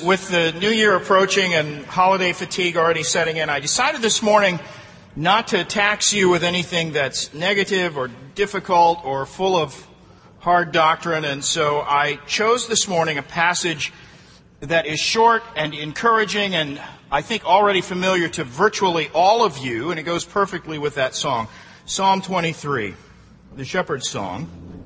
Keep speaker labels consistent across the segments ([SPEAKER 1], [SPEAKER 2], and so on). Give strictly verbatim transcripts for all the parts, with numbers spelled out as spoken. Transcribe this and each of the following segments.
[SPEAKER 1] With the new year approaching and holiday fatigue already setting in, I decided this morning not to tax you with anything that's negative or difficult or full of hard doctrine. And so I chose this morning a passage that is short and encouraging and I think already familiar to virtually all of you, and it goes perfectly with that song. Psalm twenty-three, the Shepherd's Song.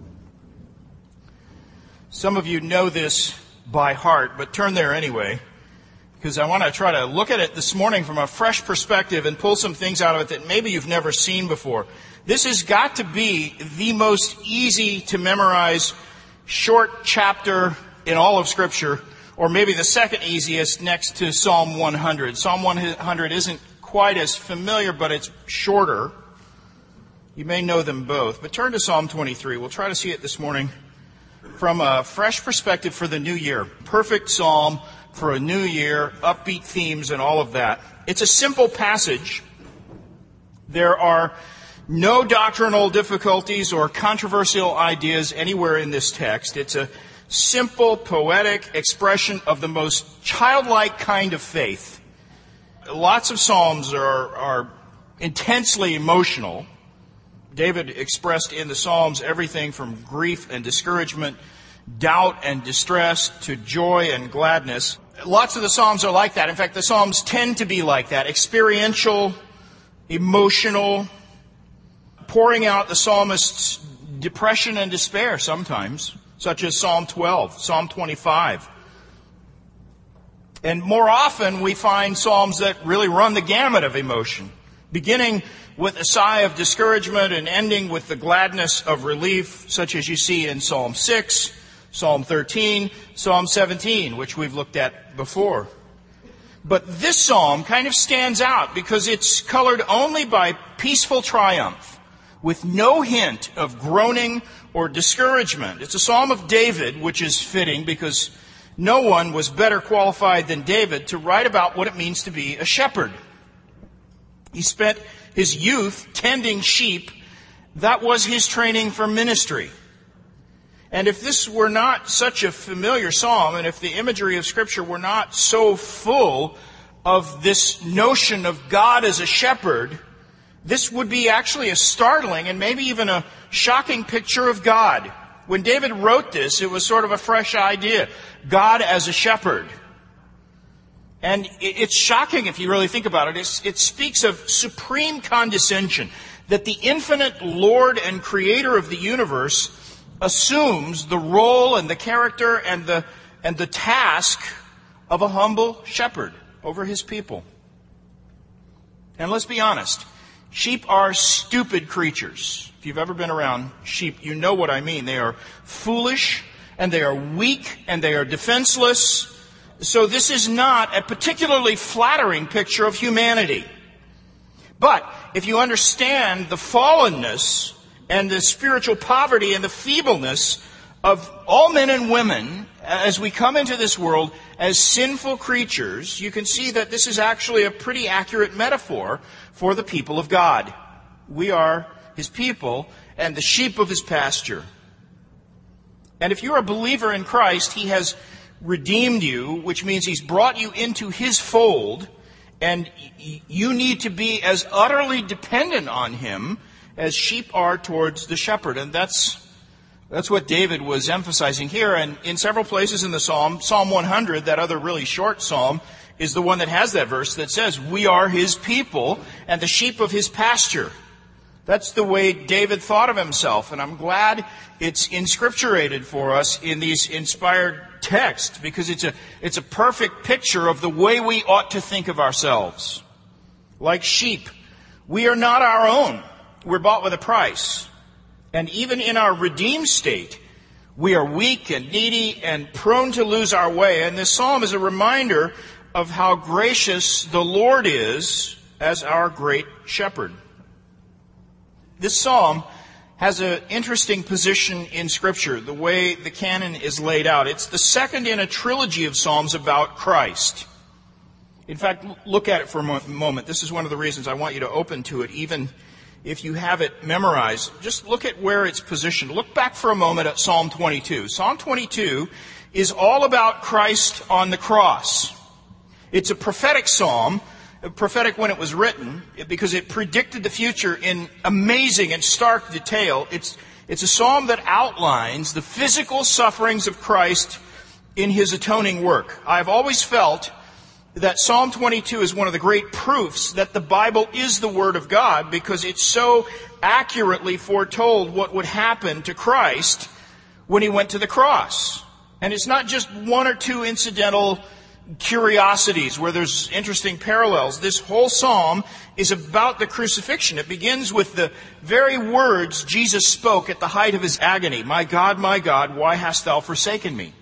[SPEAKER 1] Some of you know this by heart, but turn there anyway, because I want to try to look at it this morning from a fresh perspective and pull some things out of it that maybe you've never seen before. This has got to be the most easy to memorize short chapter in all of Scripture, or maybe the second easiest next to Psalm one hundred. Psalm one hundred isn't quite as familiar, but it's shorter. You may know them both, but turn to Psalm twenty-three. We'll try to see it this morning from a fresh perspective for the new year. Perfect psalm for a new year, upbeat themes and all of that. It's a simple passage. There are no doctrinal difficulties or controversial ideas anywhere in this text. It's a simple, poetic expression of the most childlike kind of faith. Lots of psalms are, are intensely emotional. David expressed in the Psalms everything from grief and discouragement, doubt and distress, to joy and gladness. Lots of the Psalms are like that. In fact, the Psalms tend to be like that. Experiential, emotional, pouring out the psalmist's depression and despair sometimes, such as Psalm twelve, Psalm twenty-five. And more often we find Psalms that really run the gamut of emotion, beginning with a sigh of discouragement and ending with the gladness of relief, such as you see in Psalm six, Psalm thirteen, Psalm seventeen, which we've looked at before. But this psalm kind of stands out because it's colored only by peaceful triumph, with no hint of groaning or discouragement. It's a psalm of David, which is fitting because no one was better qualified than David to write about what it means to be a shepherd. He spent his youth tending sheep. That was his training for ministry. And if this were not such a familiar psalm, and if the imagery of Scripture were not so full of this notion of God as a shepherd, this would be actually a startling and maybe even a shocking picture of God. When David wrote this, it was sort of a fresh idea. God as a shepherd. And it's shocking if you really think about it. It's, it speaks of supreme condescension, that the infinite Lord and Creator of the universe assumes the role and the character and the, and the task of a humble shepherd over his people. And let's be honest, sheep are stupid creatures. If you've ever been around sheep, you know what I mean. They are foolish, and they are weak, and they are defenseless. So this is not a particularly flattering picture of humanity. But if you understand the fallenness and the spiritual poverty and the feebleness of all men and women as we come into this world as sinful creatures, you can see that this is actually a pretty accurate metaphor for the people of God. We are His people and the sheep of His pasture. And if you're a believer in Christ, He has redeemed you, which means He's brought you into His fold, and you need to be as utterly dependent on Him as sheep are towards the shepherd. And that's that's what David was emphasizing here. And in several places in the psalm, Psalm one hundred, that other really short psalm, is the one that has that verse that says, we are His people and the sheep of His pasture. That's the way David thought of himself, and I'm glad it's inscripturated for us in these inspired texts, because it's a it's a perfect picture of the way we ought to think of ourselves. Like sheep, we are not our own. We're bought with a price. And even in our redeemed state, we are weak and needy and prone to lose our way. And this psalm is a reminder of how gracious the Lord is as our great shepherd. This psalm has an interesting position in Scripture, the way the canon is laid out. It's the second in a trilogy of psalms about Christ. In fact, look at it for a moment. This is one of the reasons I want you to open to it, even if you have it memorized. Just look at where it's positioned. Look back for a moment at Psalm twenty-two. Psalm twenty-two is all about Christ on the cross. It's a prophetic psalm, prophetic when it was written, because it predicted the future in amazing and stark detail. It's, it's a psalm that outlines the physical sufferings of Christ in his atoning work. I've always felt that Psalm twenty-two is one of the great proofs that the Bible is the Word of God, because it so accurately foretold what would happen to Christ when he went to the cross. And it's not just one or two incidental curiosities where there's interesting parallels. This whole psalm is about the crucifixion. It begins with the very words Jesus spoke at the height of his agony. My God, my God, why hast thou forsaken me?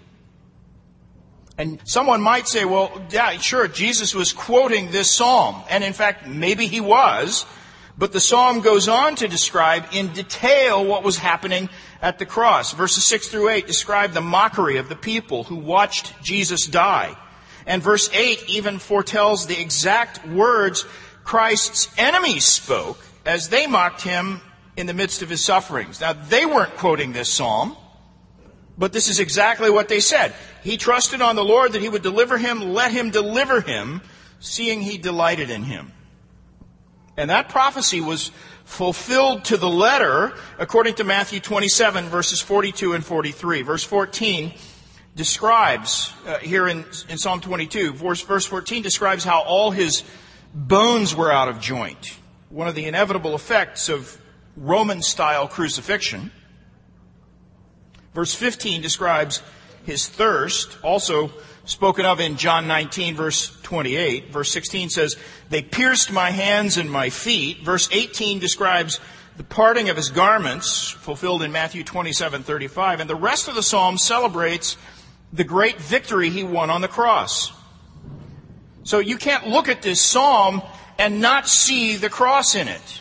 [SPEAKER 1] And someone might say, well, yeah, sure, Jesus was quoting this psalm. And in fact, maybe he was. But the psalm goes on to describe in detail what was happening at the cross. Verses six through eight describe the mockery of the people who watched Jesus die. And verse eight even foretells the exact words Christ's enemies spoke as they mocked him in the midst of his sufferings. Now, they weren't quoting this psalm, but this is exactly what they said. He trusted on the Lord that he would deliver him. Let him deliver him, seeing he delighted in him. And that prophecy was fulfilled to the letter according to Matthew twenty-seven, verses forty-two and forty-three. Verse fourteen describes, uh, here in, in Psalm twenty-two, verse, verse fourteen describes how all his bones were out of joint. One of the inevitable effects of Roman-style crucifixion. Verse fifteen describes his thirst, also spoken of in John nineteen, verse twenty-eight. Verse sixteen says, they pierced my hands and my feet. Verse eighteen describes the parting of his garments, fulfilled in Matthew twenty-seven thirty-five. And the rest of the psalm celebrates the great victory he won on the cross. So you can't look at this psalm and not see the cross in it.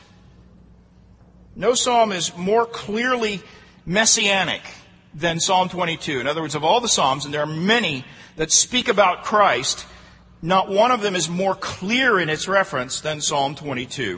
[SPEAKER 1] No psalm is more clearly messianic than Psalm twenty-two. In other words, of all the psalms, and there are many that speak about Christ, not one of them is more clear in its reference than Psalm twenty-two.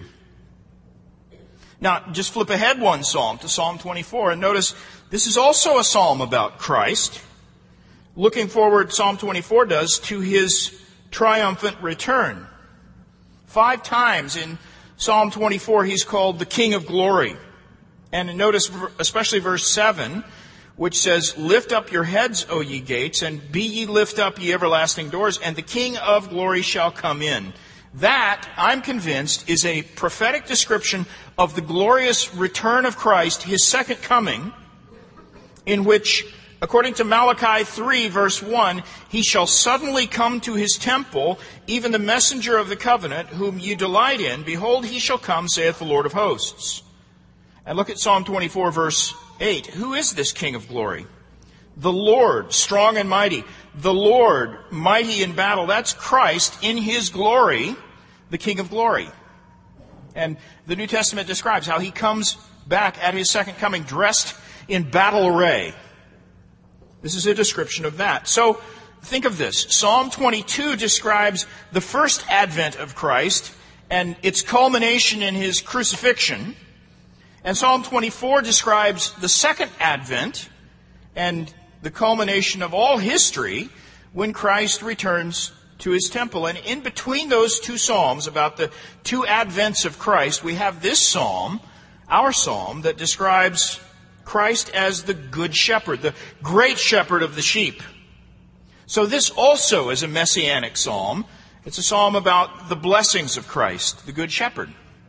[SPEAKER 1] Now, just flip ahead one psalm to Psalm twenty-four, and notice this is also a psalm about Christ. Looking forward, Psalm twenty-four does, to his triumphant return. Five times in Psalm twenty-four, he's called the King of Glory. And notice especially verse seven, which says, lift up your heads, O ye gates, and be ye lift up, ye everlasting doors, and the King of glory shall come in. That, I'm convinced, is a prophetic description of the glorious return of Christ, his second coming, in which, according to Malachi three, verse one, he shall suddenly come to his temple, even the messenger of the covenant, whom you delight in. Behold, he shall come, saith the Lord of hosts. And look at Psalm twenty-four, verse eight. Who is this King of glory? The Lord, strong and mighty. The Lord, mighty in battle. That's Christ in his glory, the King of glory. And the New Testament describes how he comes back at his second coming dressed in battle array. This is a description of that. So think of this. Psalm twenty-two describes the first advent of Christ and its culmination in his crucifixion. And Psalm twenty-four describes the second advent and the culmination of all history when Christ returns to his temple. And in between those two psalms about the two advents of Christ, we have this psalm, our psalm, that describes Christ as the good shepherd, the great shepherd of the sheep. So this also is a messianic psalm. It's a psalm about the blessings of Christ, the good shepherd.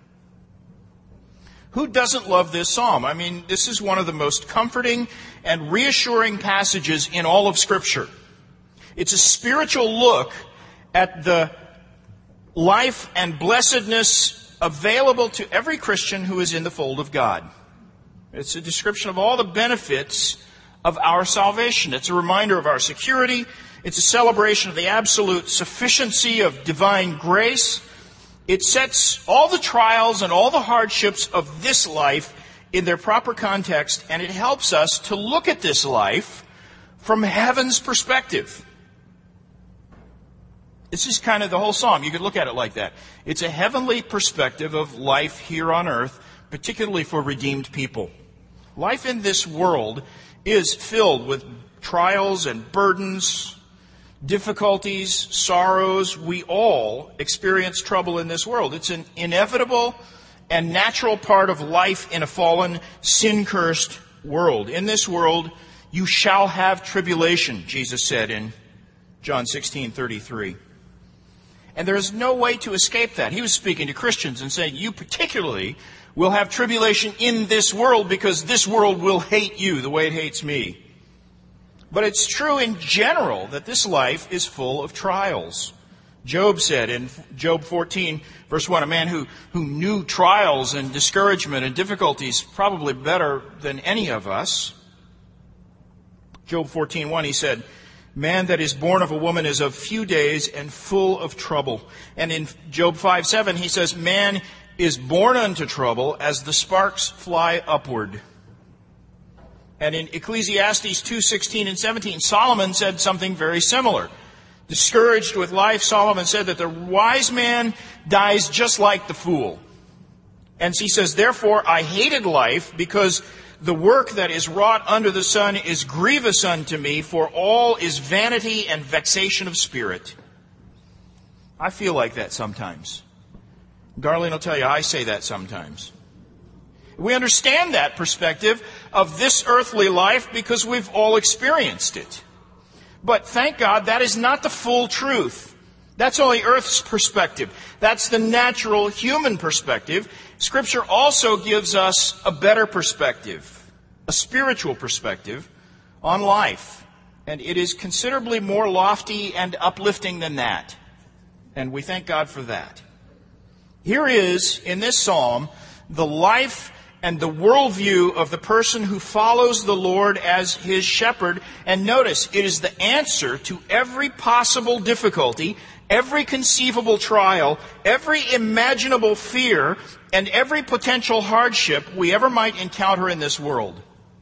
[SPEAKER 1] Who doesn't love this psalm? I mean, this is one of the most comforting and reassuring passages in all of Scripture. It's a spiritual look at the life and blessedness available to every Christian who is in the fold of God. It's a description of all the benefits of our salvation. It's a reminder of our security. It's a celebration of the absolute sufficiency of divine grace. It sets all the trials and all the hardships of this life in their proper context, and it helps us to look at this life from heaven's perspective. This is kind of the whole psalm. You could look at it like that. It's a heavenly perspective of life here on earth, particularly for redeemed people. Life in this world is filled with trials and burdens, difficulties, sorrows. We all experience trouble in this world. It's an inevitable and natural part of life in a fallen, sin-cursed world. In this world, you shall have tribulation, Jesus said in John sixteen thirty-three. And there is no way to escape that. He was speaking to Christians and saying, you particularly will have tribulation in this world because this world will hate you the way it hates me. But it's true in general that this life is full of trials. Job said in Job fourteen, verse one, a man who, who knew trials and discouragement and difficulties probably better than any of us. Job fourteen one, he said, man that is born of a woman is of few days and full of trouble. And in Job five seven, he says, man is born unto trouble as the sparks fly upward. And in Ecclesiastes two sixteen and seventeen, Solomon said something very similar. Discouraged with life, Solomon said that the wise man dies just like the fool. And he says, therefore I hated life because the work that is wrought under the sun is grievous unto me, for all is vanity and vexation of spirit. I feel like that sometimes. Darlene will tell you, I say that sometimes. We understand that perspective of this earthly life because we've all experienced it. But thank God that is not the full truth. That's only Earth's perspective. That's the natural human perspective. Scripture also gives us a better perspective, a spiritual perspective on life. And it is considerably more lofty and uplifting than that. And we thank God for that. Here is, in this psalm, the life and the worldview of the person who follows the Lord as his shepherd. And notice, it is the answer to every possible difficulty, every conceivable trial, every imaginable fear, and every potential hardship we ever might encounter in this world.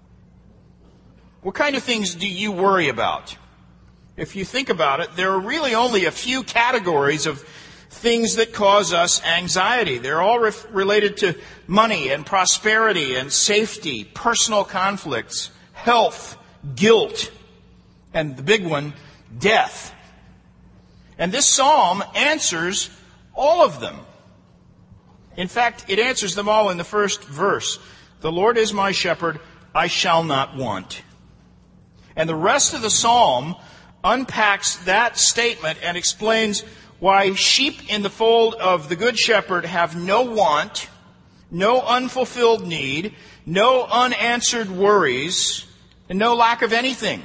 [SPEAKER 1] What kind of things do you worry about? If you think about it, there are really only a few categories of things that cause us anxiety. They're all ref- related to money and prosperity and safety, personal conflicts, health, guilt, and the big one, death. And this psalm answers all of them. In fact, it answers them all in the first verse. The Lord is my shepherd, I shall not want. And the rest of the psalm unpacks that statement and explains why sheep in the fold of the Good Shepherd have no want, no unfulfilled need, no unanswered worries, and no lack of anything.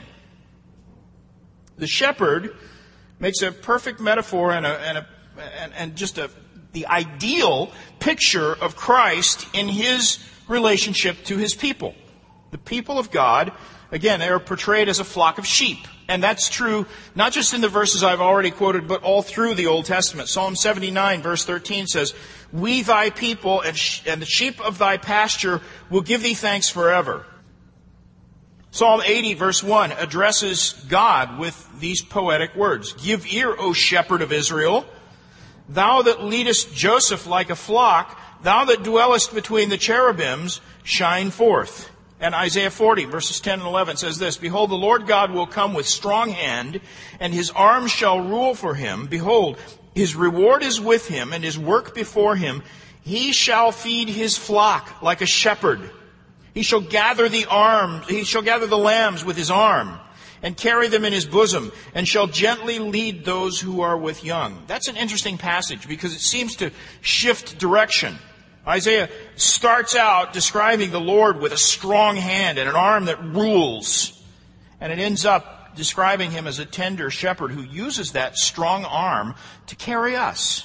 [SPEAKER 1] The shepherd makes a perfect metaphor and, a, and, a, and, and just a, the ideal picture of Christ in his relationship to his people. The people of God, again, they are portrayed as a flock of sheep. And that's true not just in the verses I've already quoted, but all through the Old Testament. Psalm seventy-nine, verse thirteen says, we thy people and, sh- and the sheep of thy pasture will give thee thanks forever. Psalm eighty, verse one, addresses God with these poetic words. Give ear, O shepherd of Israel, thou that leadest Joseph like a flock, thou that dwellest between the cherubims, shine forth. And Isaiah forty, verses ten and eleven says this, behold, the Lord God will come with strong hand, and his arm shall rule for him. Behold, his reward is with him, and his work before him. He shall feed his flock like a shepherd. He shall gather the arms, he shall gather the lambs with his arm, and carry them in his bosom, and shall gently lead those who are with young. That's an interesting passage, because it seems to shift direction. Isaiah starts out describing the Lord with a strong hand and an arm that rules. And it ends up describing him as a tender shepherd who uses that strong arm to carry us.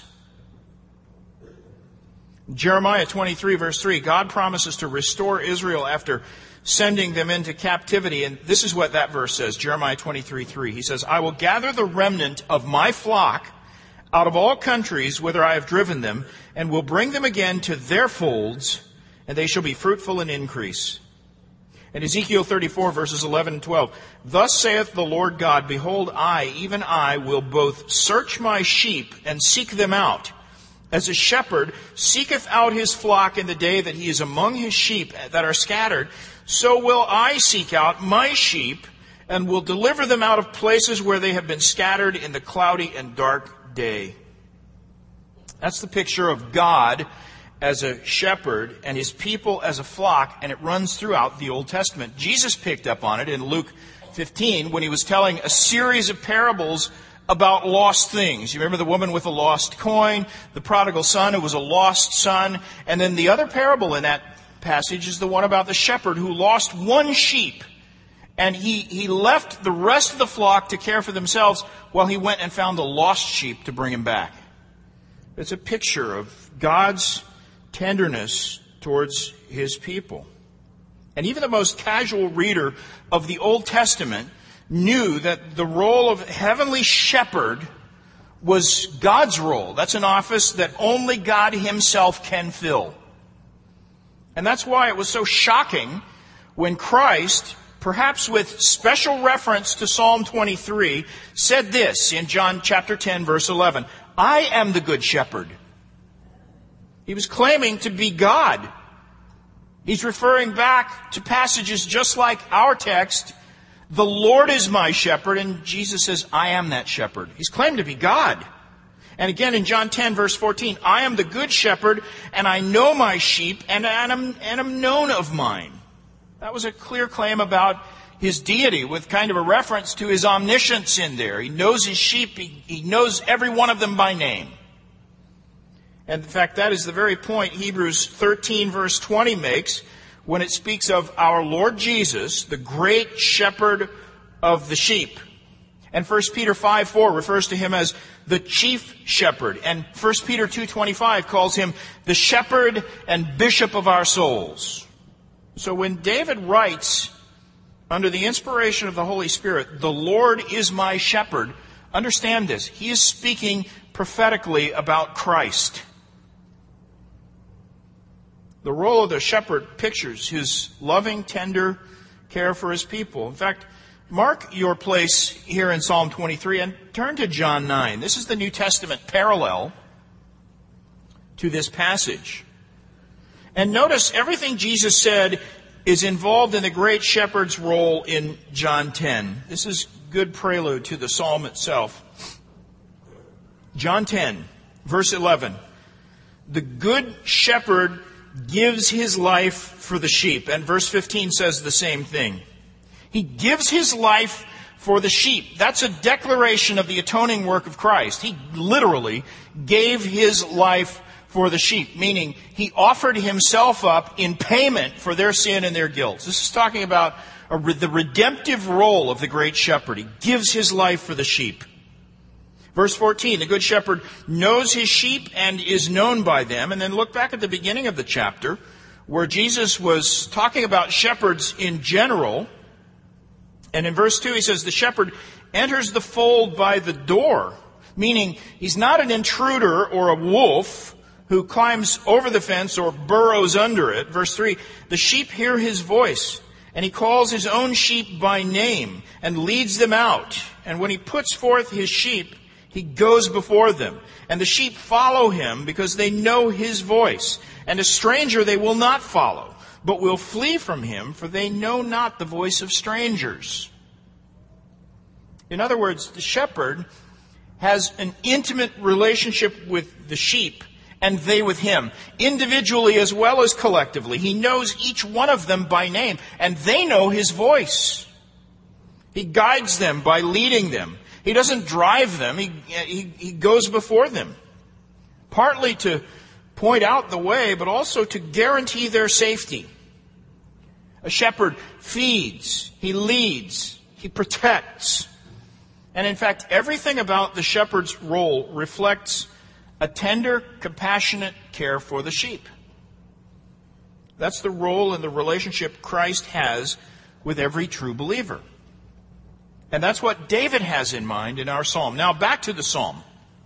[SPEAKER 1] Jeremiah twenty-three, verse three, God promises to restore Israel after sending them into captivity. And this is what that verse says, Jeremiah twenty-three, three. He says, I will gather the remnant of my flock out of all countries whither I have driven them, and will bring them again to their folds, and they shall be fruitful and increase. And Ezekiel thirty-four, verses eleven and twelve. Thus saith the Lord God, behold, I, even I, will both search my sheep and seek them out. As a shepherd seeketh out his flock in the day that he is among his sheep that are scattered, so will I seek out my sheep and will deliver them out of places where they have been scattered in the cloudy and dark day. That's the picture of God as a shepherd and his people as a flock, and it runs throughout the Old Testament. Jesus picked up on it in Luke fifteen when he was telling a series of parables about lost things. You remember the woman with the lost coin, the prodigal son who was a lost son, and then the other parable in that passage is the one about the shepherd who lost one sheep, and he, he left the rest of the flock to care for themselves while he went and found the lost sheep to bring him back. It's a picture of God's tenderness towards his people. And even the most casual reader of the Old Testament knew that the role of heavenly shepherd was God's role. That's an office that only God himself can fill. And that's why it was so shocking when Christ, perhaps with special reference to Psalm twenty-three, said this in John chapter ten, verse eleven, "I am the good shepherd." He was claiming to be God. He's referring back to passages just like our text, "The Lord is my shepherd," and Jesus says, "I am that shepherd." He's claimed to be God. And again in John ten, verse fourteen, "I am the good shepherd, and I know my sheep, and am, and am known of mine." That was a clear claim about his deity with kind of a reference to his omniscience in there. He knows his sheep. He, he knows every one of them by name. And in fact, that is the very point Hebrews thirteen, verse twenty makes when it speaks of our Lord Jesus, the great shepherd of the sheep. And First Peter five four refers to him as the chief shepherd. And First Peter two twenty-five calls him the shepherd and bishop of our souls. So when David writes, under the inspiration of the Holy Spirit, "The Lord is my shepherd," understand this. He is speaking prophetically about Christ. The role of the shepherd pictures his loving, tender care for his people. In fact, mark your place here in Psalm twenty-three and turn to John nine. This is the New Testament parallel to this passage. And notice everything Jesus said is involved in the great shepherd's role in John ten. This is good prelude to the psalm itself. John ten, verse eleven. "The good shepherd gives his life for the sheep." And verse fifteen says the same thing. He gives his life for the sheep. That's a declaration of the atoning work of Christ. He literally gave his life for the sheep, meaning he offered himself up in payment for their sin and their guilt. This is talking about a, the redemptive role of the great shepherd. He gives his life for the sheep. Verse fourteen, the good shepherd knows his sheep and is known by them. And then look back at the beginning of the chapter where Jesus was talking about shepherds in general. And in verse two he says, the shepherd enters the fold by the door, meaning he's not an intruder or a wolf who climbs over the fence or burrows under it. Verse three, the sheep hear his voice, and he calls his own sheep by name and leads them out. And when he puts forth his sheep, he goes before them, and the sheep follow him because they know his voice. And a stranger they will not follow, but will flee from him, for they know not the voice of strangers. In other words, the shepherd has an intimate relationship with the sheep, and they with him, individually as well as collectively. He knows each one of them by name, and they know his voice. He guides them by leading them. He doesn't drive them. He, he, he goes before them, partly to point out the way, but also to guarantee their safety. A shepherd feeds, he leads, he protects. And in fact, everything about the shepherd's role reflects a tender, compassionate care for the sheep. That's the role and the relationship Christ has with every true believer. And that's what David has in mind in our psalm. Now back to the psalm.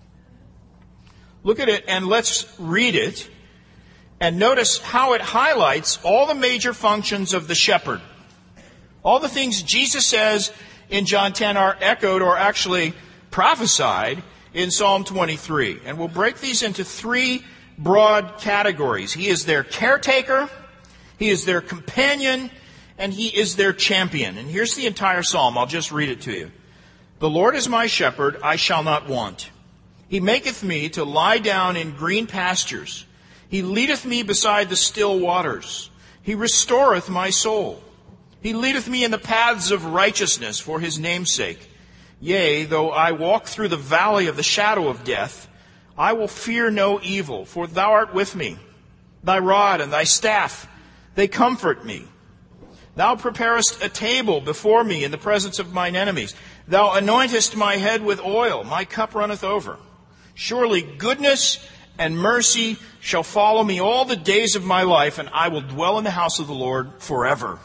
[SPEAKER 1] Look at it and let's read it and notice how it highlights all the major functions of the shepherd. All the things Jesus says in John ten are echoed or actually prophesied in Psalm twenty-three. And we'll break these into three broad categories. He is their caretaker, he is their companion, and he is their champion. And here's the entire psalm. I'll just read it to you. The Lord is my shepherd, I shall not want. He maketh me to lie down in green pastures. He leadeth me beside the still waters. He restoreth my soul. He leadeth me in the paths of righteousness for his name's sake. Yea, though I walk through the valley of the shadow of death, I will fear no evil, for thou art with me. Thy rod and thy staff, they comfort me. Thou preparest a table before me in the presence of mine enemies. Thou anointest my head with oil, my cup runneth over. Surely goodness and mercy shall follow me all the days of my life, and I will dwell in the house of the Lord forever.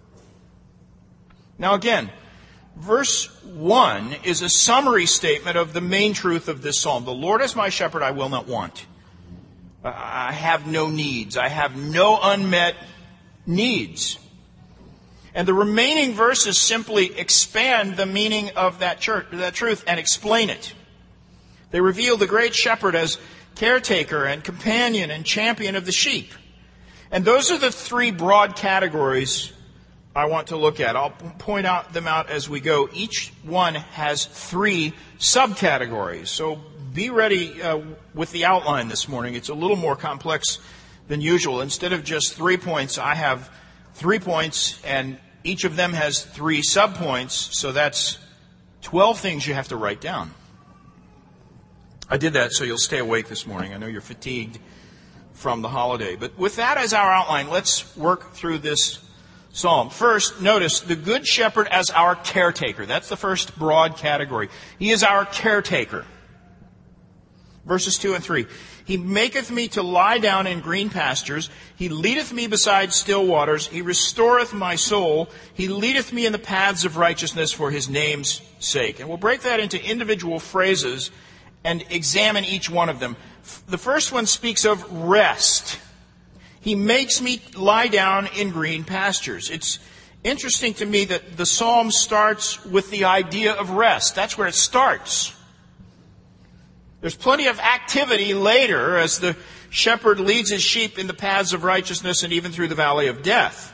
[SPEAKER 1] Now again, verse one is a summary statement of the main truth of this psalm. The Lord is my shepherd, I will not want. I have no needs. I have no unmet needs. And the remaining verses simply expand the meaning of that, church, that truth and explain it. They reveal the great shepherd as caretaker and companion and champion of the sheep. And those are the three broad categories I want to look at. I'll point out them out as we go. Each one has three subcategories. So be ready uh, with the outline this morning. It's a little more complex than usual. Instead of just three points, I have three points, and each of them has three subpoints. So that's twelve things you have to write down. I did that so you'll stay awake this morning. I know you're fatigued from the holiday. But with that as our outline, let's work through this psalm. First, notice the good shepherd as our caretaker. That's the first broad category. He is our caretaker. Verses two and three. He maketh me to lie down in green pastures. He leadeth me beside still waters. He restoreth my soul. He leadeth me in the paths of righteousness for his name's sake. And we'll break that into individual phrases and examine each one of them. The first one speaks of rest. He makes me lie down in green pastures. It's interesting to me that the psalm starts with the idea of rest. That's where it starts. There's plenty of activity later as the shepherd leads his sheep in the paths of righteousness and even through the valley of death.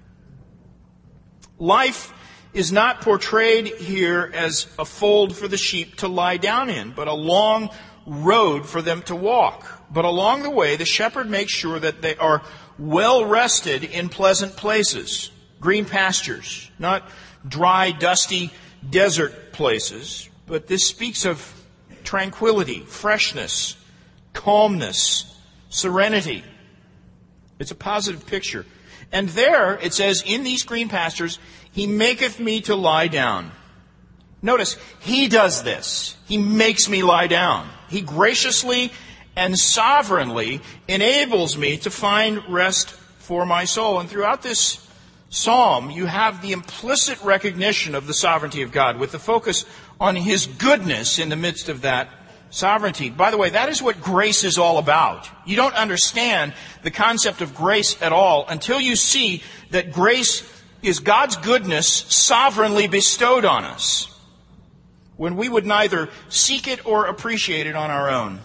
[SPEAKER 1] Life is not portrayed here as a fold for the sheep to lie down in, but a long road for them to walk. But along the way, the shepherd makes sure that they are well rested in pleasant places, green pastures, not dry, dusty desert places. But this speaks of tranquility, freshness, calmness, serenity. It's a positive picture. And there, it says, in these green pastures, he maketh me to lie down. Notice, he does this. He makes me lie down. He graciously and sovereignly enables me to find rest for my soul. And throughout this psalm, you have the implicit recognition of the sovereignty of God with the focus on his goodness in the midst of that sovereignty. By the way, that is what grace is all about. You don't understand the concept of grace at all until you see that grace is God's goodness sovereignly bestowed on us when we would neither seek it or appreciate it on our own.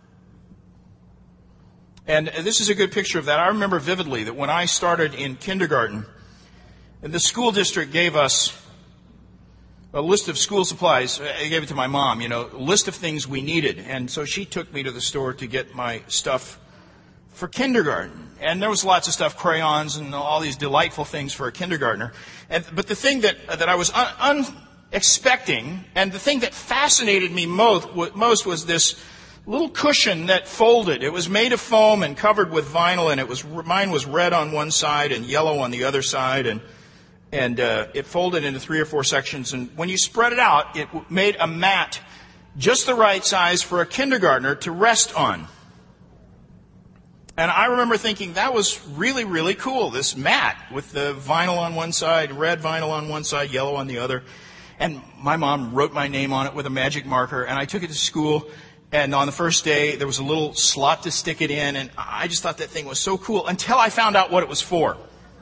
[SPEAKER 1] And this is a good picture of that. I remember vividly that when I started in kindergarten, the school district gave us a list of school supplies. I gave it to my mom, you know, a list of things we needed. And so she took me to the store to get my stuff for kindergarten. And there was lots of stuff, crayons and all these delightful things for a kindergartner. And, but the thing that, that I was un, unexpecting, and the thing that fascinated me most, most was this little cushion that folded. It was made of foam and covered with vinyl, and it was mine was red on one side and yellow on the other side, and and uh, it folded into three or four sections. And when you spread it out, it made a mat just the right size for a kindergartner to rest on. And I remember thinking that was really, really cool, this mat with the vinyl on one side, red vinyl on one side, yellow on the other. And my mom wrote my name on it with a magic marker, and I took it to school. And on the first day, there was a little slot to stick it in, and I just thought that thing was so cool until I found out what it was for.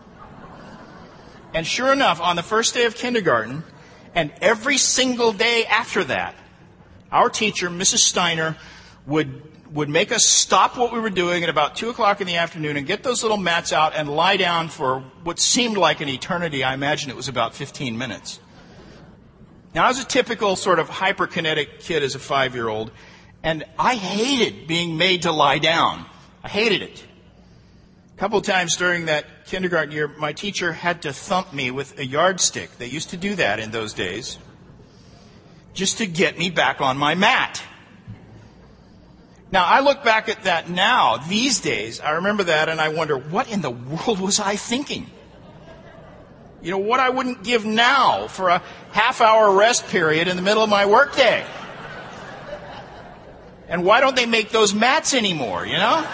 [SPEAKER 1] And sure enough, on the first day of kindergarten, and every single day after that, our teacher, Missus Steiner, would would make us stop what we were doing at about two o'clock in the afternoon and get those little mats out and lie down for what seemed like an eternity. I imagine it was about fifteen minutes. Now, I was a typical sort of hyperkinetic kid as a five-year-old, and I hated being made to lie down. I hated it. A couple of times during that kindergarten year, my teacher had to thump me with a yardstick. They used to do that in those days, just to get me back on my mat. Now, I look back at that now, these days, I remember that, and I wonder, what in the world was I thinking? You know, what I wouldn't give now for a half-hour rest period in the middle of my workday. And why don't they make those mats anymore, you know?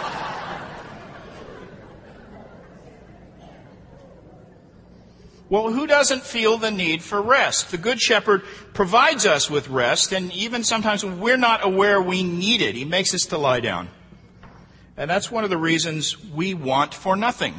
[SPEAKER 1] Well, who doesn't feel the need for rest? The Good Shepherd provides us with rest, and even sometimes when we're not aware we need it, He makes us to lie down. And that's one of the reasons we want for nothing.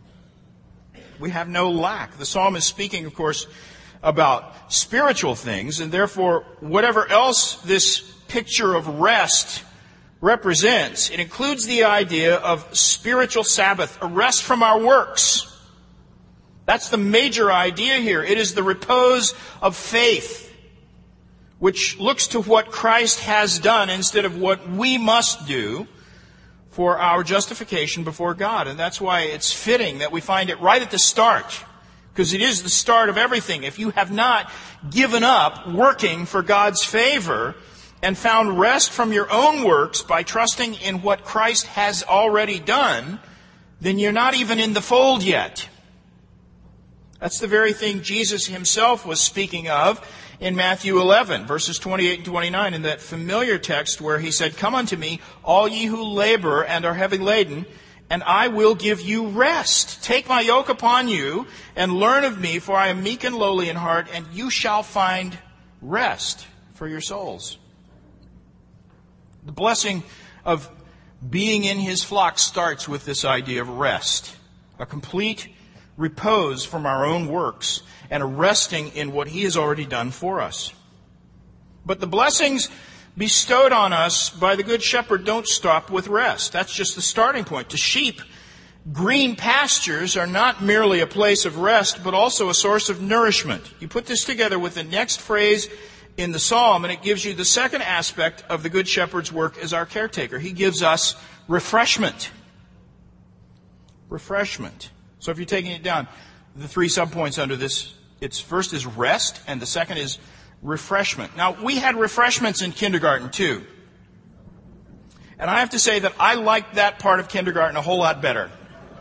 [SPEAKER 1] We have no lack. The psalm is speaking, of course, about spiritual things, and therefore, whatever else this picture of rest represents, it includes the idea of spiritual Sabbath, a rest from our works. That's the major idea here. It is the repose of faith, which looks to what Christ has done instead of what we must do for our justification before God. And that's why it's fitting that we find it right at the start, because it is the start of everything. If you have not given up working for God's favor and found rest from your own works by trusting in what Christ has already done, then you're not even in the fold yet. That's the very thing Jesus Himself was speaking of in Matthew eleven, verses twenty-eight and twenty-nine, in that familiar text where He said, "Come unto me, all ye who labor and are heavy laden, and I will give you rest. Take my yoke upon you, and learn of me, for I am meek and lowly in heart, and you shall find rest for your souls." The blessing of being in His flock starts with this idea of rest, a complete repose from our own works, and a resting in what He has already done for us. But the blessings bestowed on us by the Good Shepherd don't stop with rest. That's just the starting point. To sheep, green pastures are not merely a place of rest, but also a source of nourishment. You put this together with the next phrase in the psalm, and it gives you the second aspect of the Good Shepherd's work as our caretaker. He gives us refreshment. Refreshment. So if you're taking it down, the three subpoints under this, it's first is rest, and the second is refreshment. Now, we had refreshments in kindergarten too. And I have to say that I liked that part of kindergarten a whole lot better.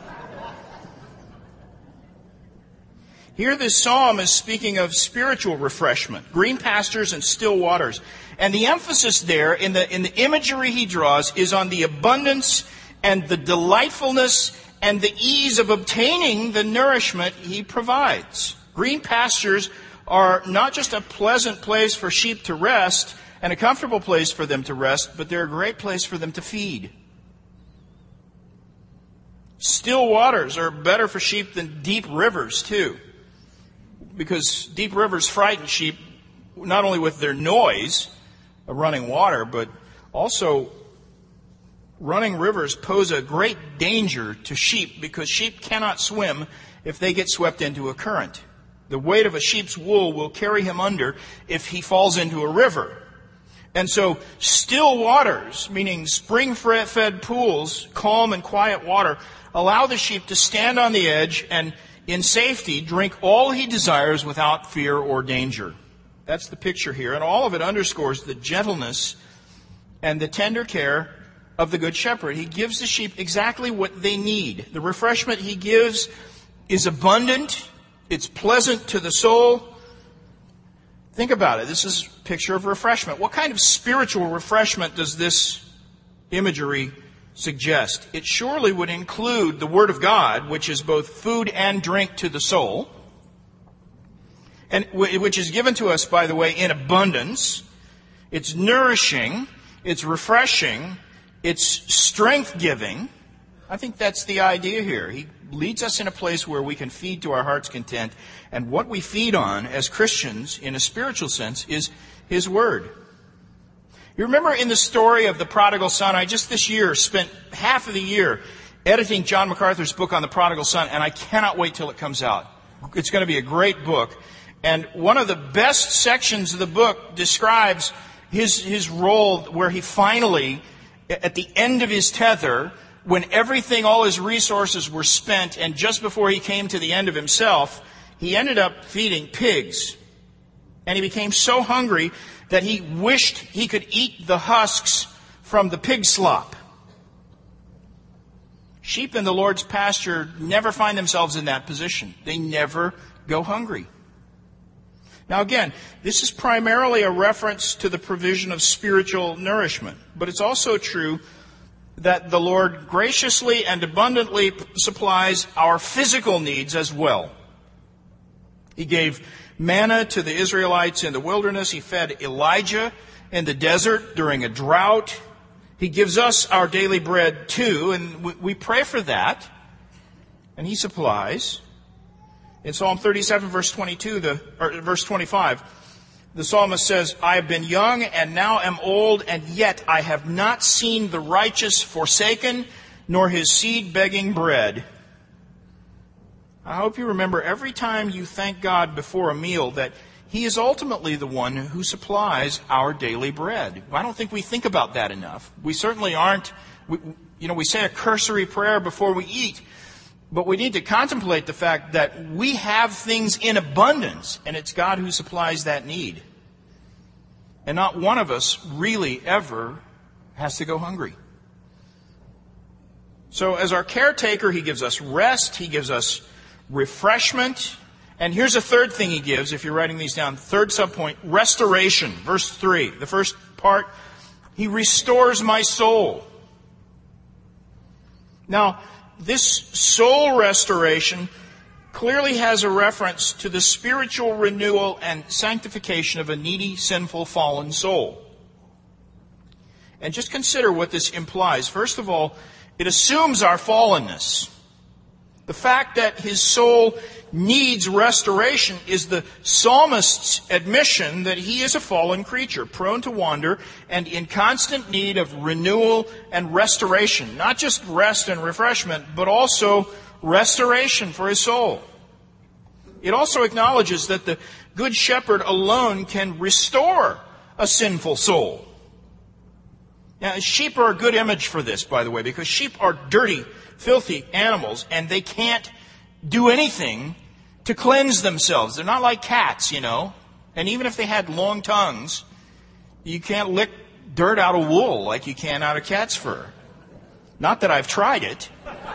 [SPEAKER 1] Here this psalm is speaking of spiritual refreshment, green pastures and still waters. And the emphasis there in the, in the imagery he draws is on the abundance and the delightfulness and the ease of obtaining the nourishment He provides. Green pastures are not just a pleasant place for sheep to rest and a comfortable place for them to rest, but they're a great place for them to feed. Still waters are better for sheep than deep rivers, too, because deep rivers frighten sheep not only with their noise of running water, but also running rivers pose a great danger to sheep because sheep cannot swim if they get swept into a current. The weight of a sheep's wool will carry him under if he falls into a river. And so still waters, meaning spring-fed pools, calm and quiet water, allow the sheep to stand on the edge and in safety drink all he desires without fear or danger. That's the picture here. And all of it underscores the gentleness and the tender care of the Good Shepherd. He gives the sheep exactly what they need. The refreshment He gives is abundant. It's pleasant to the soul. Think about it. This is a picture of refreshment. What kind of spiritual refreshment does this imagery suggest? It surely would include the Word of God, which is both food and drink to the soul, and which is given to us, by the way, in abundance. It's nourishing. It's refreshing. It's strength-giving. I think that's the idea here. He leads us in a place where we can feed to our heart's content. And what we feed on as Christians, in a spiritual sense, is His Word. You remember in the story of the prodigal son, I just this year spent half of the year editing John MacArthur's book on the prodigal son, and I cannot wait till it comes out. It's going to be a great book. And one of the best sections of the book describes his, his role where he finally, at the end of his tether, when everything, all his resources were spent, and just before he came to the end of himself, he ended up feeding pigs. And he became so hungry that he wished he could eat the husks from the pig slop. Sheep in the Lord's pasture never find themselves in that position. They never go hungry. Now again, this is primarily a reference to the provision of spiritual nourishment, but it's also true that the Lord graciously and abundantly supplies our physical needs as well. He gave manna to the Israelites in the wilderness. He fed Elijah in the desert during a drought. He gives us our daily bread too, and we pray for that, and He supplies. In Psalm thirty-seven, verse twenty-two, the or verse twenty-five, the psalmist says, "I have been young and now am old, and yet I have not seen the righteous forsaken, nor his seed begging bread." I hope you remember every time you thank God before a meal that He is ultimately the one who supplies our daily bread. I don't think we think about that enough. We certainly aren't, we, you know, we say a cursory prayer before we eat, but we need to contemplate the fact that we have things in abundance, and it's God who supplies that need. And not one of us really ever has to go hungry. So as our caretaker, He gives us rest, He gives us refreshment. And here's a third thing He gives, if you're writing these down. Third subpoint, restoration. Verse three. The first part, He restores my soul. Now, this soul restoration clearly has a reference to the spiritual renewal and sanctification of a needy, sinful, fallen soul. And just consider what this implies. First of all, it assumes our fallenness. The fact that his soul needs restoration is the psalmist's admission that he is a fallen creature, prone to wander and in constant need of renewal and restoration. Not just rest and refreshment, but also restoration for his soul. It also acknowledges that the Good Shepherd alone can restore a sinful soul. Now, sheep are a good image for this, by the way, because sheep are dirty, filthy animals, and they can't do anything to cleanse themselves. They're not like cats, you know. And even if they had long tongues, you can't lick dirt out of wool like you can out of cat's fur. Not that I've tried it.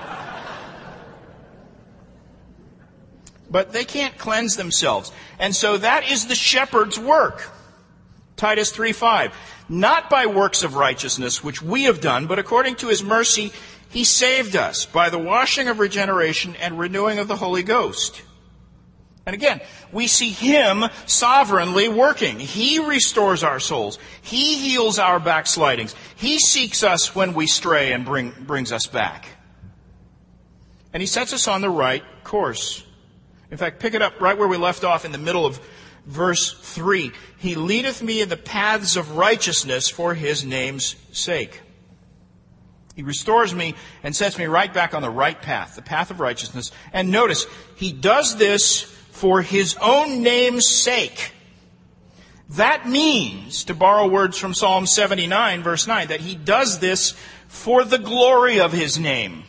[SPEAKER 1] But they can't cleanse themselves. And so that is the shepherd's work. Titus three five. Not by works of righteousness which we have done, but according to His mercy, He saved us by the washing of regeneration and renewing of the Holy Ghost. And again, we see Him sovereignly working. He restores our souls. He heals our backslidings. He seeks us when we stray and bring, brings us back. And He sets us on the right course. In fact, pick it up right where we left off in the middle of verse three. He leadeth me in the paths of righteousness for His name's sake. He restores me and sets me right back on the right path, the path of righteousness. And notice, He does this for His own name's sake. That means, to borrow words from Psalm seventy-nine, verse nine, that He does this for the glory of His name.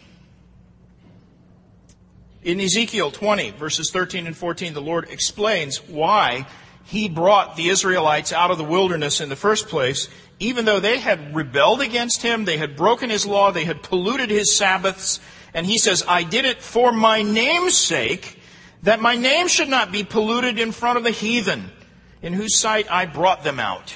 [SPEAKER 1] In Ezekiel twenty, verses thirteen and fourteen, the Lord explains why He brought the Israelites out of the wilderness in the first place. Even though they had rebelled against Him, they had broken His law, they had polluted His Sabbaths. And He says, I did it for my name's sake, that my name should not be polluted in front of the heathen, in whose sight I brought them out.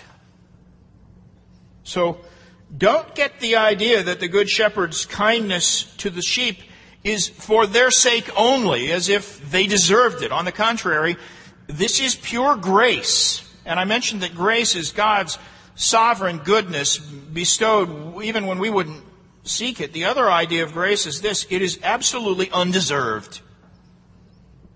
[SPEAKER 1] So, don't get the idea that the Good Shepherd's kindness to the sheep is for their sake only, as if they deserved it. On the contrary, this is pure grace. And I mentioned that grace is God's sovereign goodness bestowed even when we wouldn't seek it. The other idea of grace is this: it is absolutely undeserved.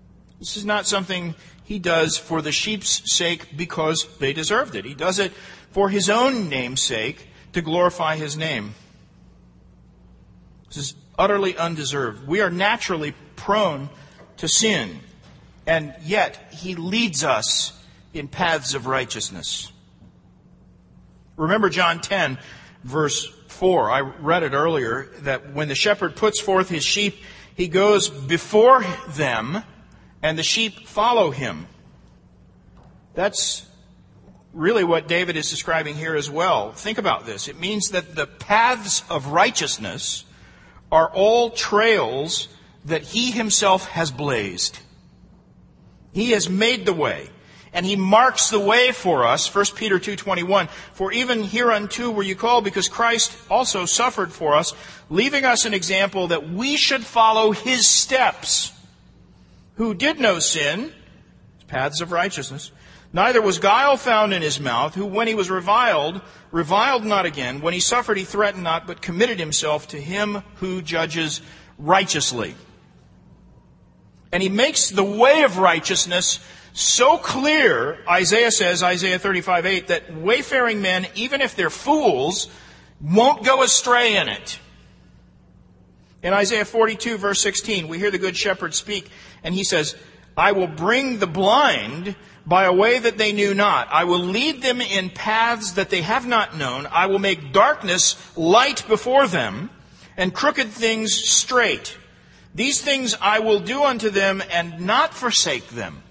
[SPEAKER 1] This is not something He does for the sheep's sake because they deserved it. He does it for his own name's sake, to glorify his name. This is utterly undeserved. We are naturally prone to sin, and yet he leads us in paths of righteousness. Remember John ten, verse four. I read it earlier, that when the shepherd puts forth his sheep, he goes before them, and the sheep follow him. That's really what David is describing here as well. Think about this. It means that the paths of righteousness are all trails that he himself has blazed. He has made the way, and he marks the way for us. First Peter two twenty-one, for even hereunto were you called, because Christ also suffered for us, leaving us an example that we should follow his steps, who did no sin, paths of righteousness, neither was guile found in his mouth, who when he was reviled, reviled not again. When he suffered, he threatened not, but committed himself to him who judges righteously. And he makes the way of righteousness so clear, Isaiah says, Isaiah thirty-five eight, that wayfaring men, even if they're fools, won't go astray in it. In Isaiah forty-two, verse sixteen, we hear the Good Shepherd speak, and he says, I will bring the blind by a way that they knew not. I will lead them in paths that they have not known. I will make darkness light before them, and crooked things straight. These things I will do unto them, and not forsake them.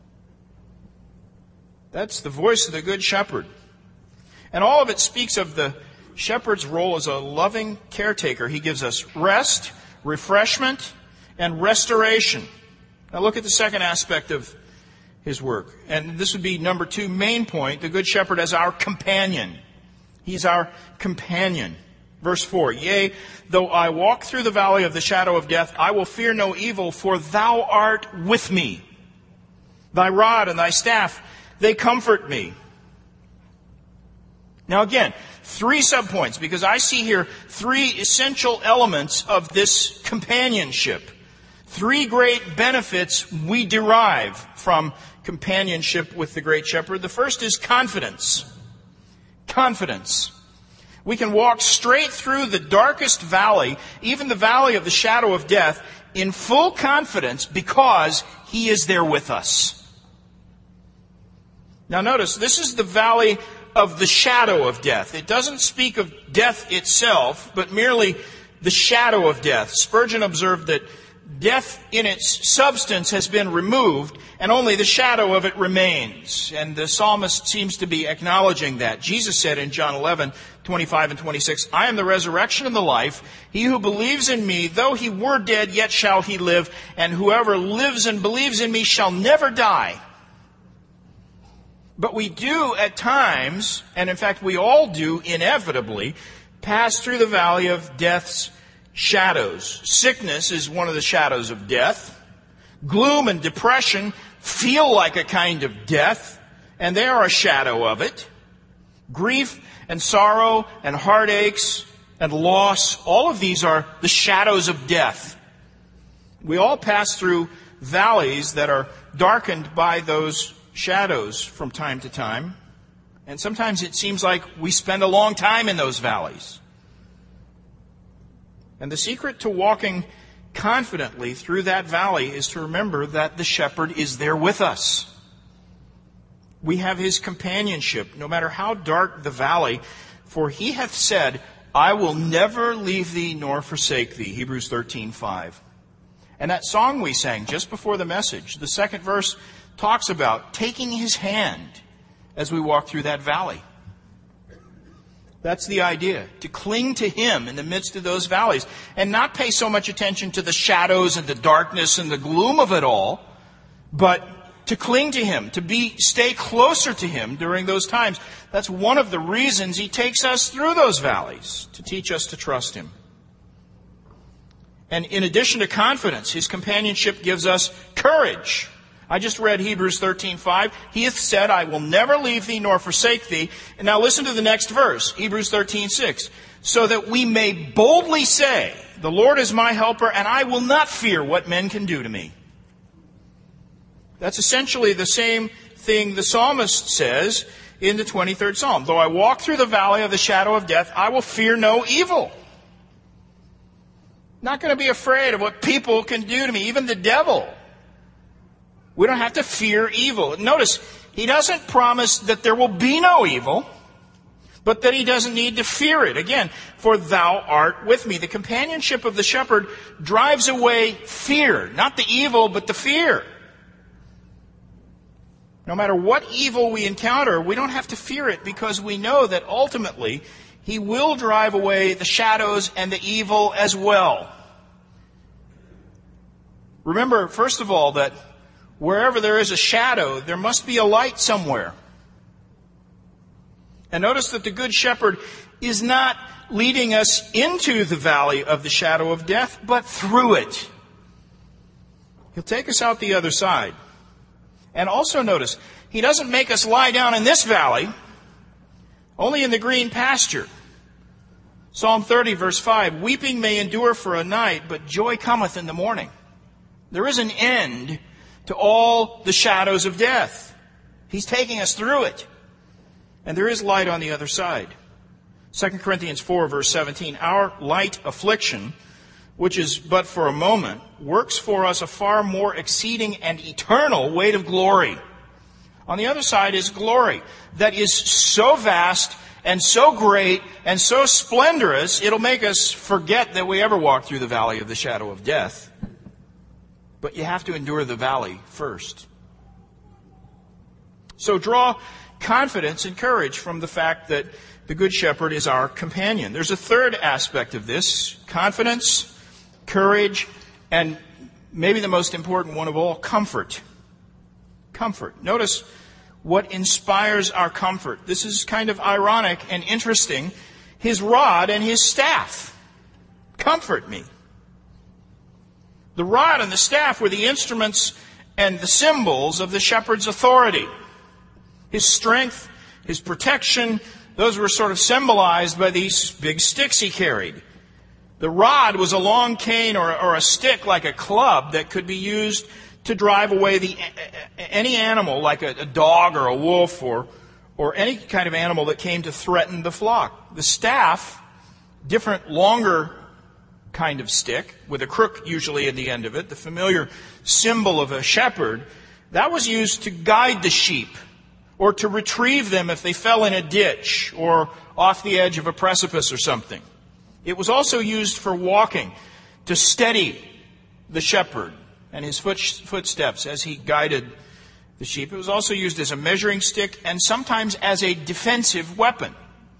[SPEAKER 1] That's the voice of the Good Shepherd. And all of it speaks of the shepherd's role as a loving caretaker. He gives us rest, refreshment, and restoration. Now look at the second aspect of his work. And this would be number two, main point, the Good Shepherd as our companion. He's our companion. Verse four, yea, though I walk through the valley of the shadow of death, I will fear no evil, for thou art with me. Thy rod and thy staff, they comfort me. Now again, three subpoints, because I see here three essential elements of this companionship. Three great benefits we derive from companionship with the Great Shepherd. The first is confidence. Confidence. We can walk straight through the darkest valley, even the valley of the shadow of death, in full confidence because he is there with us. Now notice, this is the valley of the shadow of death. It doesn't speak of death itself, but merely the shadow of death. Spurgeon observed that death in its substance has been removed, and only the shadow of it remains. And the psalmist seems to be acknowledging that. Jesus said in John eleven, twenty-five and twenty-six, I am the resurrection and the life. He who believes in me, though he were dead, yet shall he live. And whoever lives and believes in me shall never die. But we do at times, and in fact we all do inevitably, pass through the valley of death's shadows. Sickness is one of the shadows of death. Gloom and depression feel like a kind of death, and they are a shadow of it. Grief and sorrow and heartaches and loss, all of these are the shadows of death. We all pass through valleys that are darkened by those shadows from time to time. And sometimes it seems like we spend a long time in those valleys. And the secret to walking confidently through that valley is to remember that the shepherd is there with us. We have his companionship, no matter how dark the valley, for he hath said, I will never leave thee nor forsake thee, Hebrews thirteen five. And that song we sang just before the message, the second verse talks about taking his hand as we walk through that valley. That's the idea, to cling to him in the midst of those valleys and not pay so much attention to the shadows and the darkness and the gloom of it all, but to cling to him, to be stay closer to him during those times. That's one of the reasons he takes us through those valleys, to teach us to trust him. And in addition to confidence, his companionship gives us courage. I just read Hebrews thirteen five. He hath said, I will never leave thee nor forsake thee. And now listen to the next verse, Hebrews thirteen six. So that we may boldly say, the Lord is my helper, and I will not fear what men can do to me. That's essentially the same thing the psalmist says in the twenty-third Psalm. Though I walk through the valley of the shadow of death, I will fear no evil. Not going to be afraid of what people can do to me, even the devil. We don't have to fear evil. Notice, he doesn't promise that there will be no evil, but that he doesn't need to fear it. Again, for thou art with me. The companionship of the shepherd drives away fear. Not the evil, but the fear. No matter what evil we encounter, we don't have to fear it because we know that ultimately he will drive away the shadows and the evil as well. Remember, first of all, that wherever there is a shadow, there must be a light somewhere. And notice that the Good Shepherd is not leading us into the valley of the shadow of death, but through it. He'll take us out the other side. And also notice, he doesn't make us lie down in this valley, only in the green pasture. Psalm thirty, verse five, weeping may endure for a night, but joy cometh in the morning. There is an end to all the shadows of death. He's taking us through it. And there is light on the other side. Second Corinthians four, verse seventeen, our light affliction, which is but for a moment, works for us a far more exceeding and eternal weight of glory. On the other side is glory that is so vast and so great and so splendorous, it'll make us forget that we ever walked through the valley of the shadow of death. But you have to endure the valley first. So draw confidence and courage from the fact that the Good Shepherd is our companion. There's a third aspect of this: confidence, courage, and maybe the most important one of all, comfort. Comfort. Notice what inspires our comfort. This is kind of ironic and interesting. His rod and his staff comfort me. The rod and the staff were the instruments and the symbols of the shepherd's authority. His strength, his protection, those were sort of symbolized by these big sticks he carried. The rod was a long cane or, or a stick like a club that could be used to drive away the, any animal like a, a dog or a wolf or, or any kind of animal that came to threaten the flock. The staff, different, longer kind of stick with a crook usually at the end of it, the familiar symbol of a shepherd, that was used to guide the sheep or to retrieve them if they fell in a ditch or off the edge of a precipice or something. It was also used for walking, to steady the shepherd and his foot, footsteps as he guided the sheep. It was also used as a measuring stick and sometimes as a defensive weapon.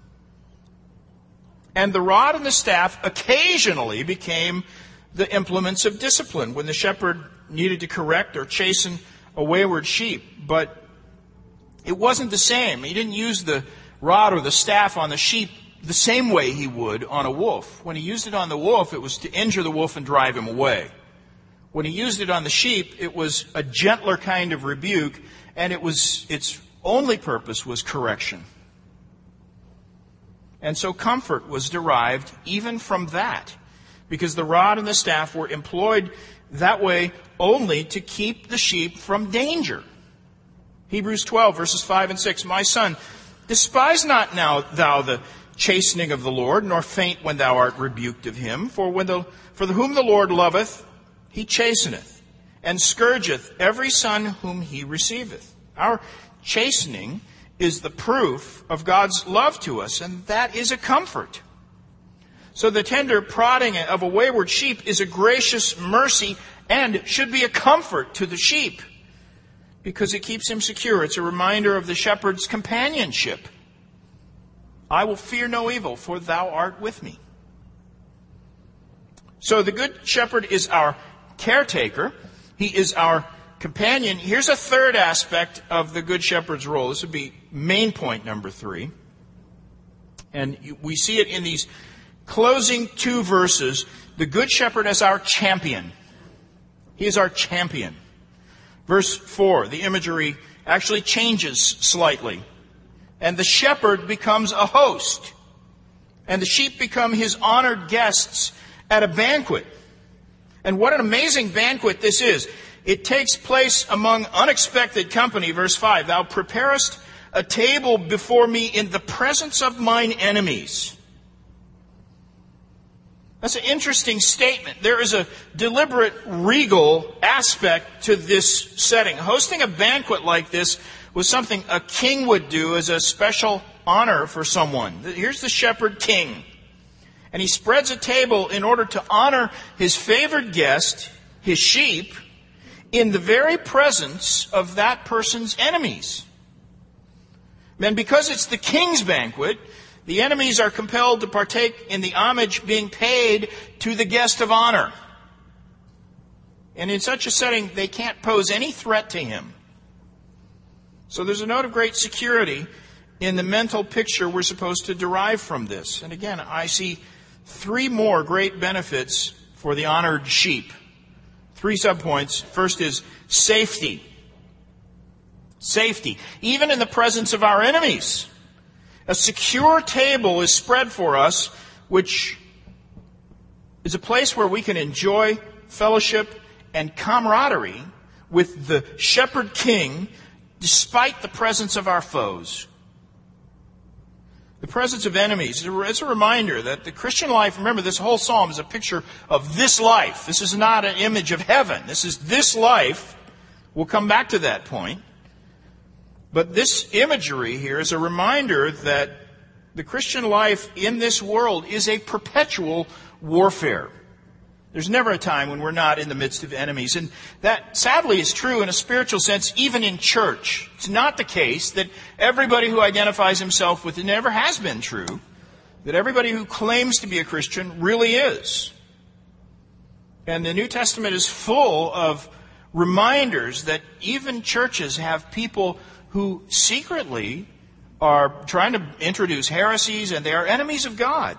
[SPEAKER 1] And the rod and the staff occasionally became the implements of discipline when the shepherd needed to correct or chasten a wayward sheep. But it wasn't the same. He didn't use the rod or the staff on the sheep the same way he would on a wolf. When he used it on the wolf, it was to injure the wolf and drive him away. When he used it on the sheep, it was a gentler kind of rebuke, and it was its only purpose was correction. And so comfort was derived even from that, because the rod and the staff were employed that way only to keep the sheep from danger. Hebrews twelve, verses five and six, my son, despise not now thou the chastening of the Lord, nor faint when thou art rebuked of him. For when the for the whom the Lord loveth, he chasteneth, and scourgeth every son whom he receiveth. Our chastening is the proof of God's love to us, and that is a comfort. So the tender prodding of a wayward sheep is a gracious mercy and should be a comfort to the sheep, because it keeps him secure. It's a reminder of the shepherd's companionship. I will fear no evil, for thou art with me. So the Good Shepherd is our caretaker. He is our companion. Here's a third aspect of the Good Shepherd's role. This would be main point number three. And we see it in these closing two verses. The Good Shepherd as our champion. He is our champion. Verse four, the imagery actually changes slightly. And the shepherd becomes a host. And the sheep become his honored guests at a banquet. And what an amazing banquet this is. It takes place among unexpected company. Verse five, thou preparest a table before me in the presence of mine enemies. That's an interesting statement. There is a deliberate regal aspect to this setting. Hosting a banquet like this was something a king would do as a special honor for someone. Here's the shepherd king. And he spreads a table in order to honor his favored guest, his sheep, in the very presence of that person's enemies. And because it's the king's banquet, the enemies are compelled to partake in the homage being paid to the guest of honor. And in such a setting, they can't pose any threat to him. So there's a note of great security in the mental picture we're supposed to derive from this. And again, I see three more great benefits for the honored sheep. Three subpoints. First is safety. Safety. Even in the presence of our enemies. A secure table is spread for us, which is a place where we can enjoy fellowship and camaraderie with the shepherd king despite the presence of our foes. The presence of enemies. It's a reminder that the Christian life, remember, this whole psalm is a picture of this life. This is not an image of heaven. This is this life. We'll come back to that point. But this imagery here is a reminder that the Christian life in this world is a perpetual warfare. There's never a time when we're not in the midst of enemies. And that, sadly, is true in a spiritual sense, even in church. It's not the case that everybody who identifies himself with it, never has been true, that everybody who claims to be a Christian really is. And the New Testament is full of reminders that even churches have people who secretly are trying to introduce heresies, and they are enemies of God.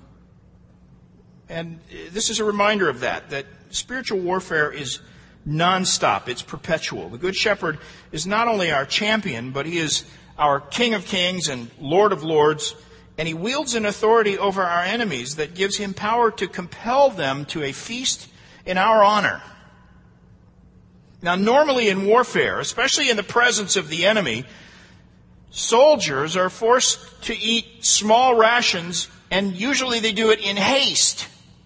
[SPEAKER 1] And this is a reminder of that, that spiritual warfare is nonstop. It's perpetual. The Good Shepherd is not only our champion, but he is our King of Kings and Lord of Lords, and he wields an authority over our enemies that gives him power to compel them to a feast in our honor. Now, normally in warfare, especially in the presence of the enemy, soldiers are forced to eat small rations, and usually they do it in haste.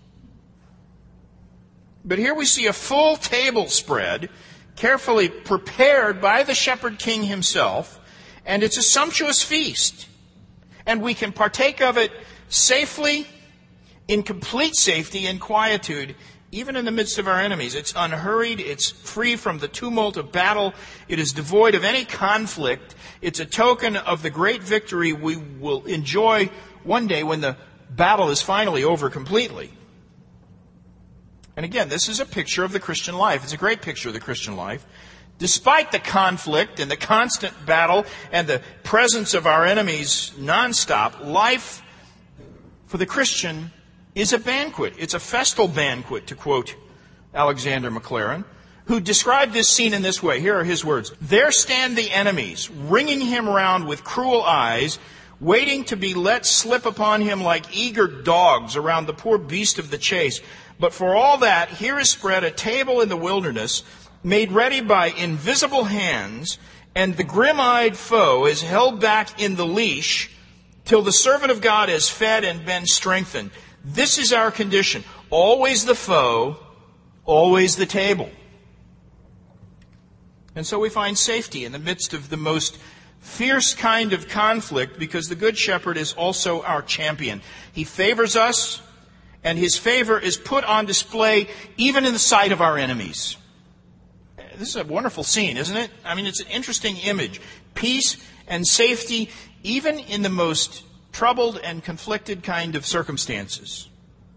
[SPEAKER 1] But here we see a full table spread, carefully prepared by the shepherd king himself, and it's a sumptuous feast. And we can partake of it safely, in complete safety and quietude, even in the midst of our enemies. It's unhurried. It's free from the tumult of battle. It is devoid of any conflict. It's a token of the great victory we will enjoy one day when the battle is finally over completely. And again, this is a picture of the Christian life. It's a great picture of the Christian life. Despite the conflict and the constant battle and the presence of our enemies nonstop, life for the Christian is a banquet. It's a festal banquet, to quote Alexander Maclaren, who described this scene in this way. Here are his words. There stand the enemies, ringing him round with cruel eyes, waiting to be let slip upon him like eager dogs around the poor beast of the chase. But for all that, here is spread a table in the wilderness, made ready by invisible hands, and the grim-eyed foe is held back in the leash till the servant of God is fed and been strengthened. This is our condition. Always the foe, always the table. And so we find safety in the midst of the most fierce kind of conflict, because the Good Shepherd is also our champion. He favors us, and his favor is put on display even in the sight of our enemies. This is a wonderful scene, isn't it? I mean, it's an interesting image. Peace and safety, even in the most troubled and conflicted kind of circumstances.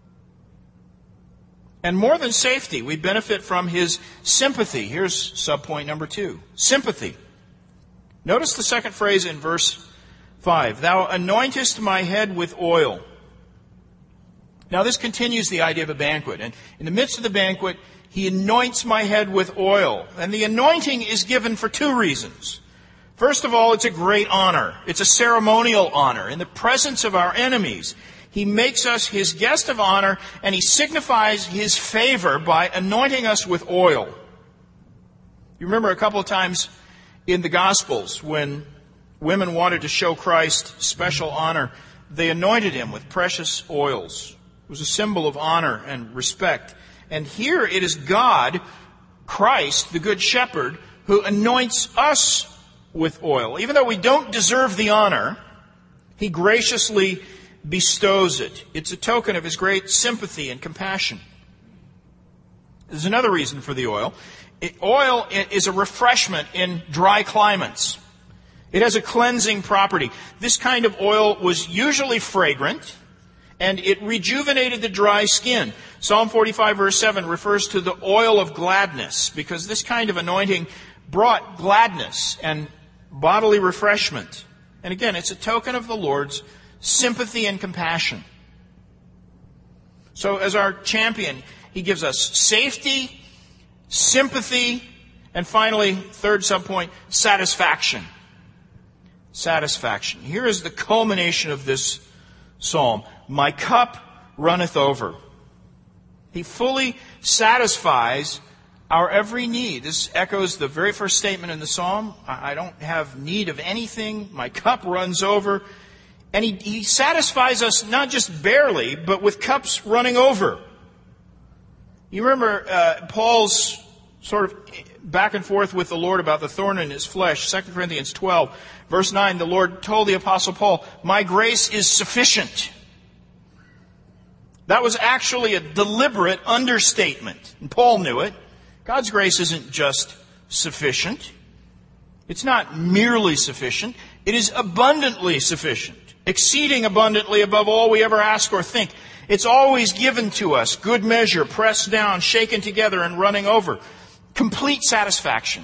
[SPEAKER 1] And more than safety, we benefit from his sympathy. Here's subpoint number two. Sympathy. Notice the second phrase in verse five. Thou anointest my head with oil. Now this continues the idea of a banquet. And in the midst of the banquet, he anoints my head with oil. And the anointing is given for two reasons. First of all, it's a great honor. It's a ceremonial honor. In the presence of our enemies, he makes us his guest of honor, and he signifies his favor by anointing us with oil. You remember a couple of times in the Gospels when women wanted to show Christ special honor, they anointed him with precious oils. It was a symbol of honor and respect. And here it is God, Christ, the Good Shepherd, who anoints us with oil. Even though we don't deserve the honor, he graciously bestows it. It's a token of his great sympathy and compassion. There's another reason for the oil. It, oil is a refreshment in dry climates. It has a cleansing property. This kind of oil was usually fragrant, and it rejuvenated the dry skin. Psalm forty-five verse seven refers to the oil of gladness, because this kind of anointing brought gladness and bodily refreshment. And again, it's a token of the Lord's sympathy and compassion. So as our champion, he gives us safety, sympathy, and finally, third subpoint, satisfaction. Satisfaction. Here is the culmination of this psalm. My cup runneth over. He fully satisfies our every need. This echoes the very first statement in the psalm. I don't have need of anything. My cup runs over. And he, he satisfies us not just barely, but with cups running over. You remember uh, Paul's sort of back and forth with the Lord about the thorn in his flesh. Second Corinthians twelve, verse nine, the Lord told the Apostle Paul, my grace is sufficient. That was actually a deliberate understatement. And Paul knew it. God's grace isn't just sufficient. It's not merely sufficient. It is abundantly sufficient. Exceeding abundantly above all we ever ask or think. It's always given to us. Good measure, pressed down, shaken together, and running over. Complete satisfaction.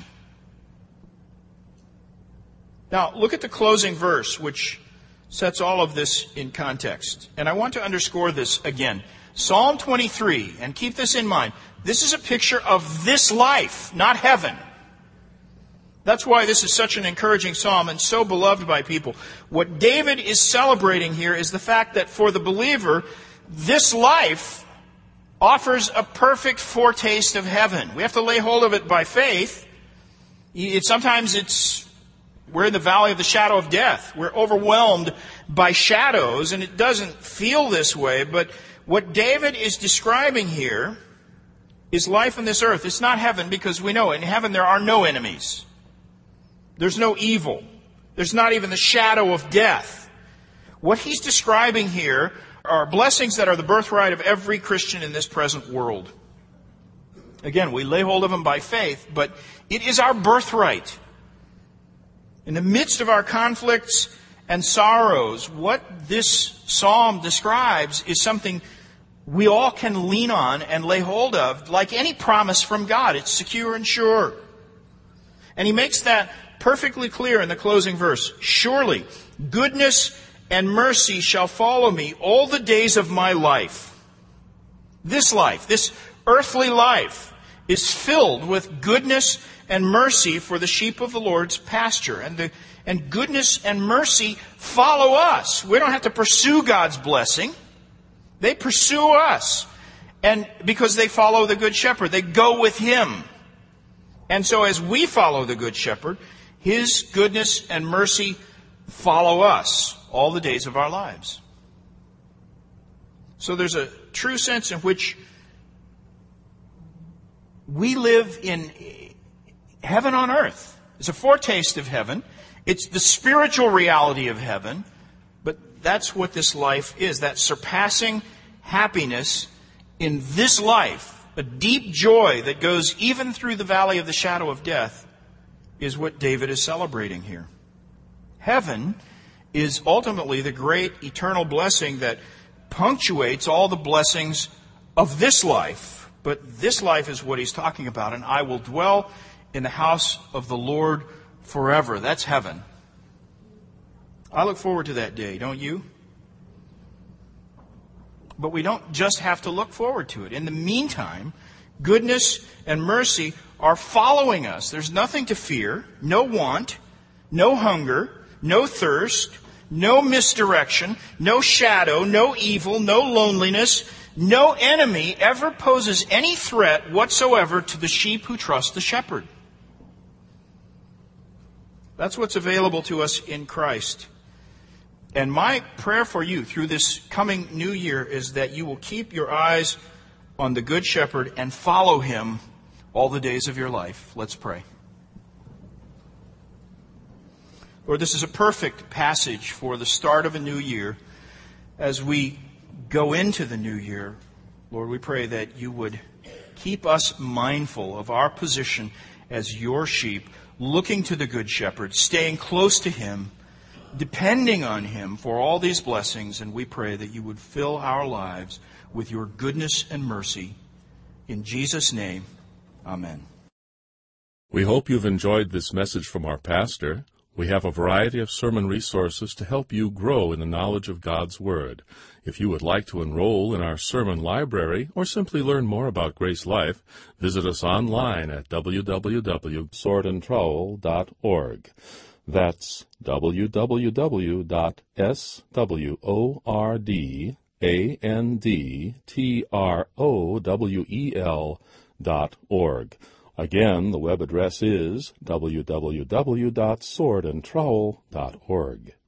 [SPEAKER 1] Now, look at the closing verse, which sets all of this in context. And I want to underscore this again. Psalm twenty-three, and keep this in mind, this is a picture of this life, not heaven. That's why this is such an encouraging psalm and so beloved by people. What David is celebrating here is the fact that for the believer, this life offers a perfect foretaste of heaven. We have to lay hold of it by faith. It, sometimes it's, we're in the valley of the shadow of death. We're overwhelmed by shadows, and it doesn't feel this way. But what David is describing here is life on this earth. It's not heaven, because we know in heaven there are no enemies. There's no evil. There's not even the shadow of death. What he's describing here are blessings that are the birthright of every Christian in this present world. Again, we lay hold of them by faith, but it is our birthright. In the midst of our conflicts and sorrows, what this psalm describes is something we all can lean on and lay hold of, like any promise from God. It's secure and sure. And he makes that perfectly clear in the closing verse. Surely, goodness and mercy shall follow me all the days of my life. This life, this earthly life, is filled with goodness and mercy for the sheep of the Lord's pasture. And the, and goodness and mercy follow us. We don't have to pursue God's blessing. They pursue us. And because they follow the Good Shepherd, they go with Him. And so as we follow the Good Shepherd, His goodness and mercy follow us all the days of our lives. So there's a true sense in which we live in heaven on earth. It's a foretaste of heaven. It's the spiritual reality of heaven. But that's what this life is, that surpassing happiness in this life, a deep joy that goes even through the valley of the shadow of death, is what David is celebrating here. Heaven is ultimately the great eternal blessing that punctuates all the blessings of this life. But this life is what he's talking about. And I will dwell in the house of the Lord forever. That's heaven. I look forward to that day, don't you? But we don't just have to look forward to it. In the meantime, goodness and mercy are following us. There's nothing to fear, no want, no hunger, no thirst, no misdirection, no shadow, no evil, no loneliness. No enemy ever poses any threat whatsoever to the sheep who trust the shepherd. That's what's available to us in Christ. And my prayer for you through this coming new year is that you will keep your eyes on the Good Shepherd and follow him all the days of your life. Let's pray. Lord, this is a perfect passage for the start of a new year. As we go into the new year, Lord, we pray that you would keep us mindful of our position as your sheep, looking to the Good Shepherd, staying close to him, depending on him for all these blessings, and we pray that you would fill our lives with your goodness and mercy. In Jesus' name, amen.
[SPEAKER 2] We hope you've enjoyed this message from our pastor. We have a variety of sermon resources to help you grow in the knowledge of God's Word. If you would like to enroll in our sermon library or simply learn more about Grace Life, visit us online at w w w dot sword and trowel dot org. That's w w w dot sword and trowel dot org. Again, the web address is w w w dot sword and trowel dot org.